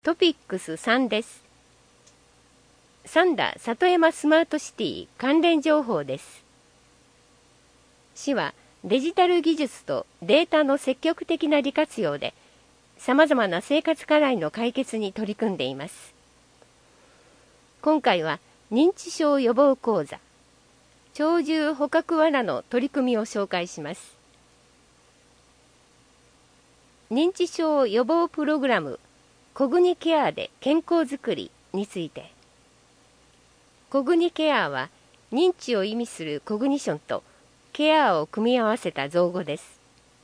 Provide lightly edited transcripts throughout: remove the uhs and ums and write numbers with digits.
トピックス3です。三田里山スマートシティ関連情報です。市はデジタル技術とデータの積極的な利活用で、さまざまな生活課題の解決に取り組んでいます。今回は認知症予防講座、鳥獣捕獲罠の取り組みを紹介します。認知症予防プログラムコグニケアで健康づくりについて。コグニケアは認知を意味するコグニションとケアを組み合わせた造語です。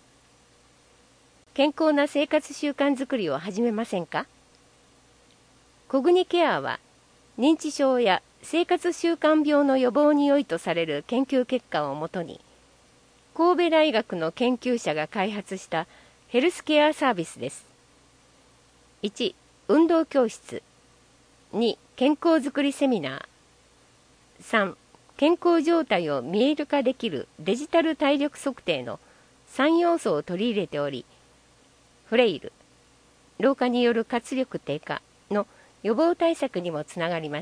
健康な生活習慣づくりを始めませんか？コグニケアは認知症や生活習慣病の予防に良いとされる研究結果をもとに、神戸大学の研究者が開発したヘルスケアサービスです。1、運動教室。2、健康づくりセミナー。3、健康状態を見える化できるデジタル体力測定の3要素を取り入れており、フレイル、老化による活力低下の予防対策にもつながります。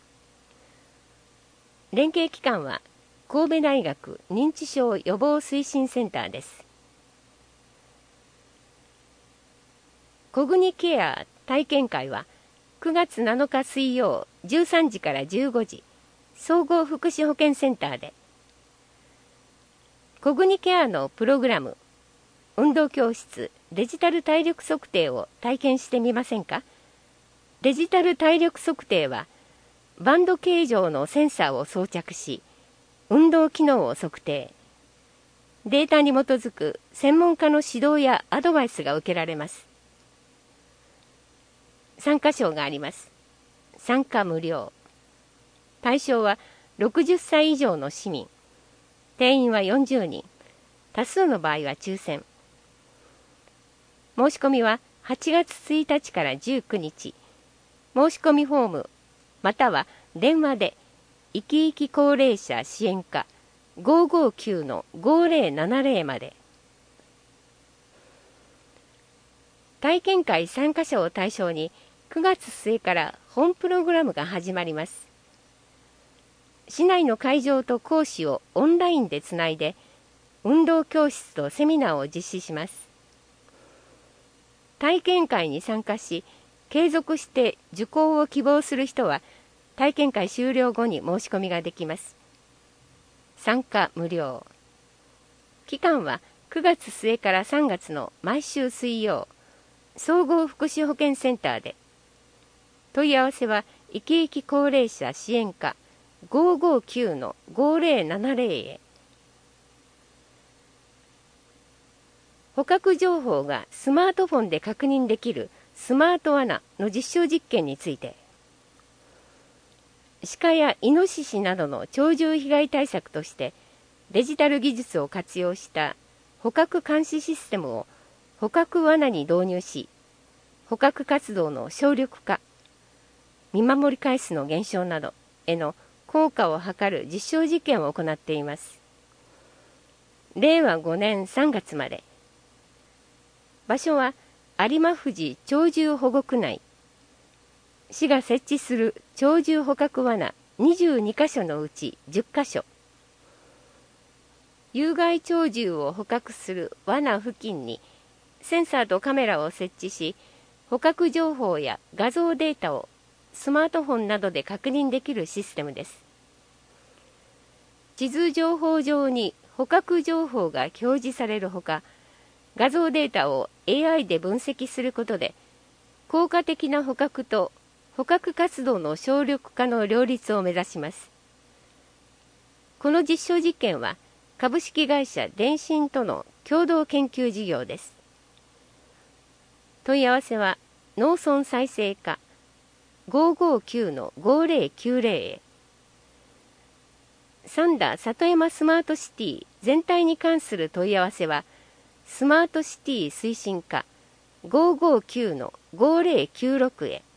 連携機関は神戸大学認知症予防推進センターです。コグニケア体験会は9月7日水曜13時から15時、総合福祉保健センターで。コグニケアのプログラム、運動教室、デジタル体力測定を体験してみませんか？デジタル体力測定は、バンド形状のセンサーを装着し、運動機能を測定。データに基づく専門家の指導やアドバイスが受けられます。参加賞があります。参加無料。対象は60歳以上の市民。定員は40人。多数の場合は抽選。申し込みは8月1日から19日。申し込みフォーム、または電話で、いきいき高齢者支援課 559-5070 まで。体験会参加者を対象に9月末から本プログラムが始まります。市内の会場と講師をオンラインでつないで、運動教室とセミナーを実施します。体験会に参加し、継続して受講を希望する人は、体験会終了後に申し込みができます。参加無料。期間は9月末から3月の毎週水曜、総合福祉保健センターで。問い合わせは、いきいき高齢者支援課 559-5070 へ。捕獲情報がスマートフォンで確認できるスマート罠の実証実験について。鹿やイノシシなどの鳥獣被害対策としてデジタル技術を活用した捕獲監視システムを捕獲罠に導入し、捕獲活動の省力化、見守り回数の減少などへの効果を図る実証実験を行っています。令和5年3月まで。場所は有馬富士鳥獣保護区内。市が設置する鳥獣捕獲罠22カ所のうち10カ所。有害鳥獣を捕獲する罠付近にセンサーとカメラを設置し、捕獲情報や画像データをスマートフォンなどで確認できるシステムです。地図情報上に捕獲情報が表示されるほか、画像データを AI で分析することで、効果的な捕獲と捕獲活動の省力化の両立を目指します。この実証実験は、株式会社電信との共同研究事業です。問い合わせは、農村再生課 559-5090 へ。三田里山スマートシティ全体に関する問い合わせは、スマートシティ推進課 559-5096 へ。